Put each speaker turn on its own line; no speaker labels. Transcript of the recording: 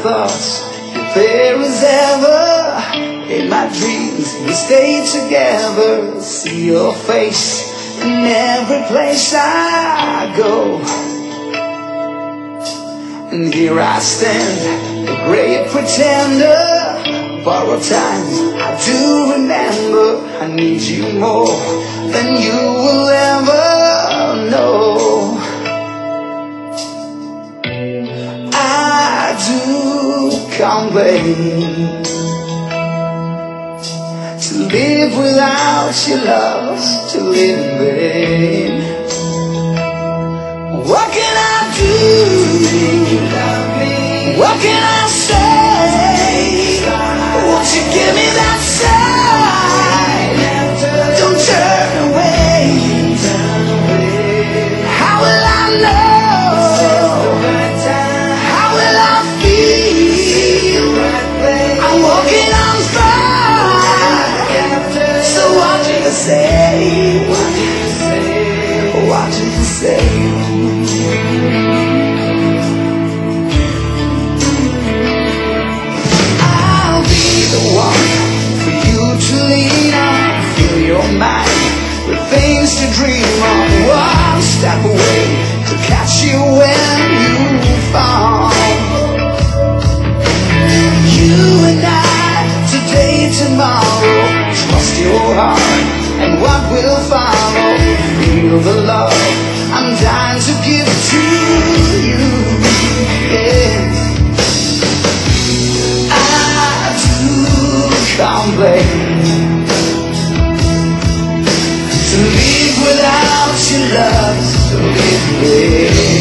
thoughts, if there is ever in my dreams we stay together. See your face in every place I go. And here I stand, a great pretender. Borrowed times I do remember. I need you more than you will ever know. I do complain to live without your love, to live in vain. What can I do? What can I say? Won't you give me that sign? Don't turn away. How will I know? How will I feel? I'm walking on fire. So what do you say? What do you say? Things to dream on, one step away to catch you when you fall. You and I, today, tomorrow, trust your heart and what will follow. Feel the love I'm dying to give to you. Yeah. I do complain to live without your love, to live with.